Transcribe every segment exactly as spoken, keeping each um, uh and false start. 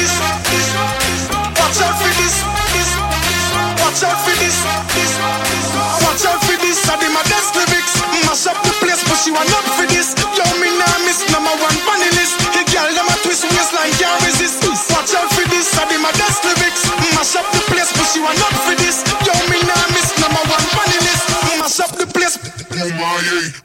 this, this. Watch out for this, this. Watch out for this, this. Watch out for this. I did my best lyrics. Mash up the place, but she want up for this. Yo, me nah miss number one funny list. Hey girl, them a twist waistline, can't resist. Watch out for this. I did my best lyrics. Mash up the place, but she want up for this. Yo, me nah miss number one funny list. Mash up the place. Oh my yeah.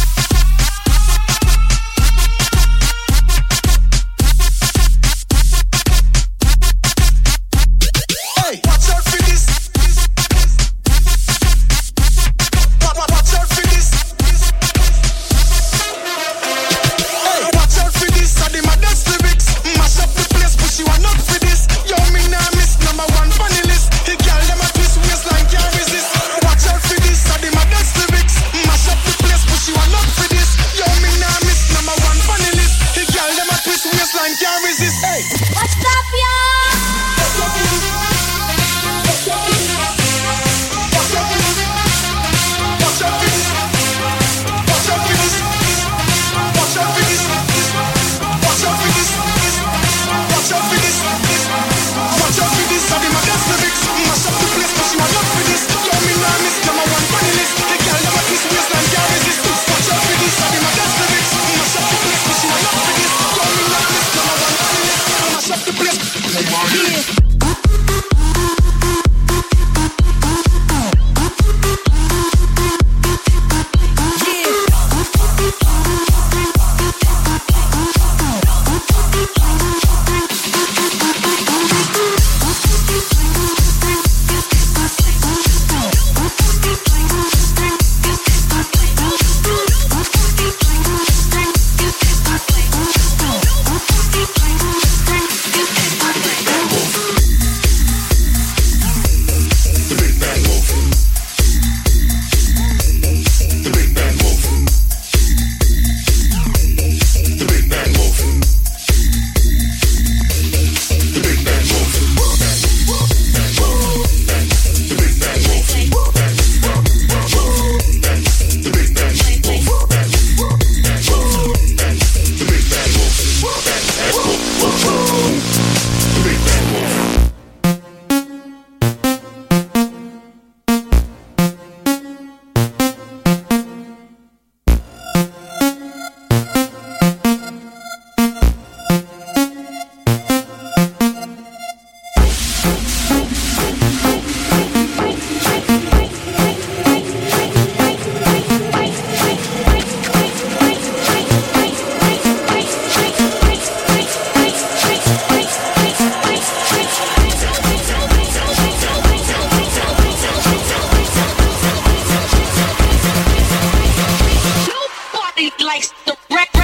Can't resist. Hey, what's up, y'all? Watch out for this. Watch out for this. Watch out for this. Watch out for this. Watch out for this. Watch out for this. Watch out for this. Watch out for this. Watch out for this. I did my best lyrics. Mash up the place, but she want up for this. Yo, me nah miss number one funny list. The girl never twist waistline, can't resist. Watch out for this. I did my best lyrics. Mash up the place, but she want up for this. Yo, me nah miss number one funny list. Mash up the place. Yeah.